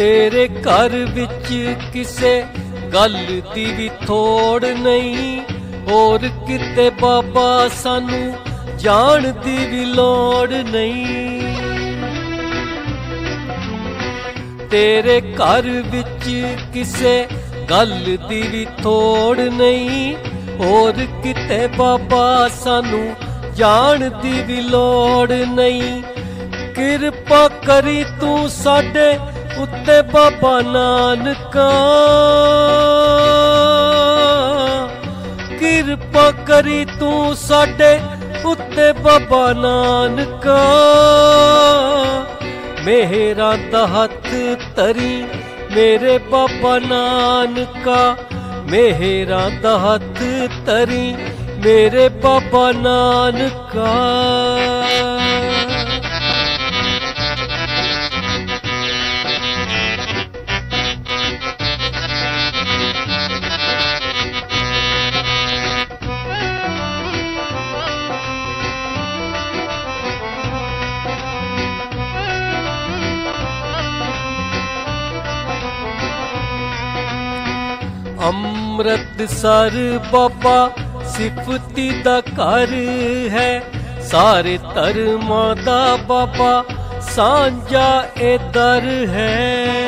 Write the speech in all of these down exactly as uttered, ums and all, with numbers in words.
तेरे घर विच किसे गल दी भी थोड़ नहीं, और किते बाबा सानू जान दी भी लोड़ नहीं। तेरे घर विच किसे गल दी भी थोड़ नहीं, और किते बाबा सानू जान दी भी लोड़ नहीं। किरपा करी तू साडे उत्ते बाबा नानका, किरपा करी तू साडे उत्ते बाबा नानका। मेहरां दा हथ तरी मेरे बाबा नानका, मेहरां दा हथ तरी मेरे बाबा नानका। अमृतसर बाबा सिफती दा घर है, सारे धर्मां दा बाबा सांझा ए दर है।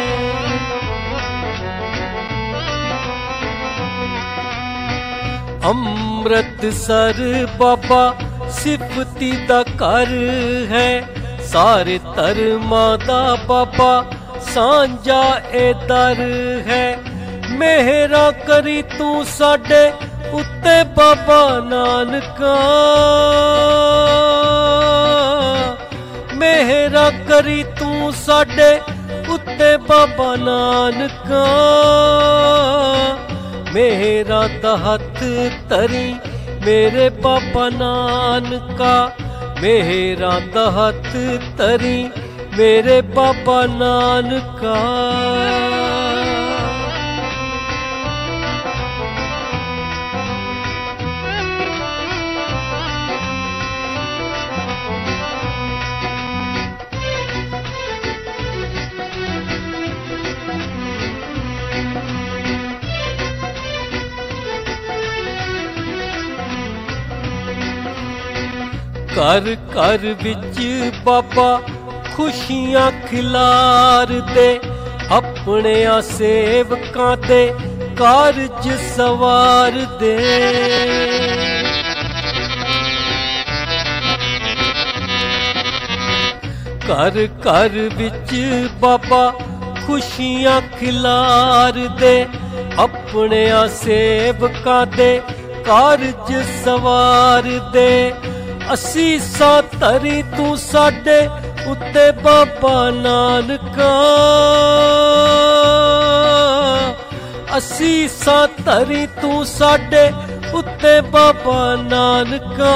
अमृतसर बाबा सिफती दा घर है, सारे धर्मां दा बाबा सांझा ए दर है। मेहरा करी तू साडे उत्ते बाबा नानका, मेहरा करी तू साडे उत्ते बाबा नानका। मेहरा दा हथ तरी मेरे बाबा नानका, मेहरा दा हथ तरी मेरे बाबा नानका। घर घर विच बाबा खुशियां खिलार दे, अपने सेवकां दे कारज सवार दे। घर घर विच बाबा खुशियां खिलार दे, अपने सेवकां दे कारज सवार दे। असीसां धरी तू साडे उत्ते बाबा नानका, असीसां धरी तू साडे उत्ते बाबा नानका।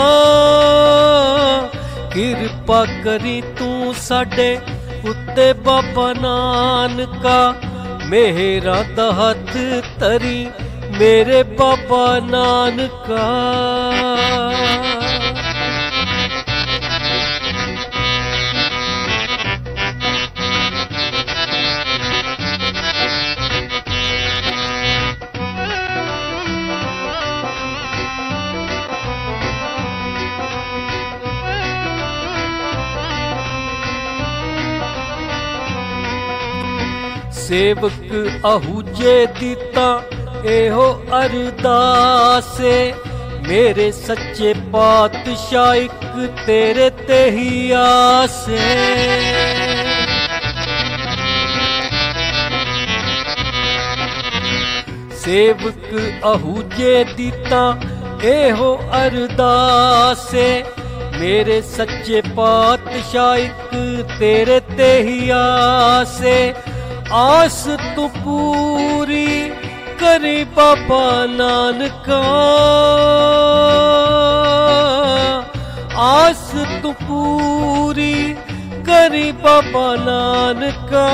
किरपा करी तू साडे उत्ते बाबा नानका, मेहरां दा हथ तरी मेरे बाबा नानका। सेवक आहूजे दीता एहो अरदासे, मेरे सच्चे पातशाह इक तेरे ते ही आसे। सेवक आहूजे दीता एहो अरदासे, मेरे सच्चे पातशाह इक तेरे ते ही आसे। आस तू पूरी करी बाबा नानका, आस तू पूरी करी बाबा नानका।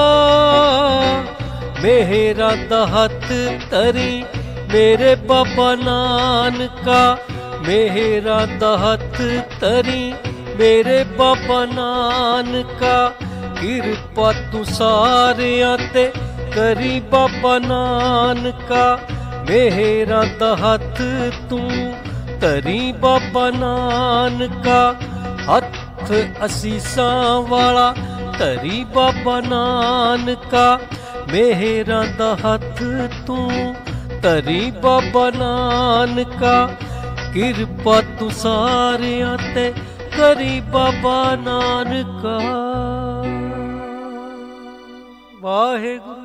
मेहरा दा हथ तरी मेरे बाबा नानका, मेहरा दा हथ तरी मेरे बाबा नानका। ਕਿਰਪਾ ਤੂੰ ਸਾਰਿਆਂ ਤੇ ਕਰੀ ਬਾਬਾ ਨਾਨਕਾ, ਮਿਹਰਾਂ ਦਾ ਹੱਥ ਤੂੰ ਧਰੀ ਬਾਬਾ ਨਾਨਕਾ, ਹੱਥ ਅਸੀਸਾਂ ਵਾਲਾ ਧਰੀ ਬਾਬਾ ਨਾਨਕਾ, ਮਿਹਰਾਂ ਦਾ ਹੱਥ ਤੂੰ ਧਰੀ ਬਾਬਾ ਨਾਨਕਾ, ਕਿਰਪਾ ਤੂੰ ਸਾਰਿਆਂ ਤੇ ਕਰੀ ਬਾਬਾ ਨਾਨਕਾ। ਵਾਹਿਗੁਰੂ।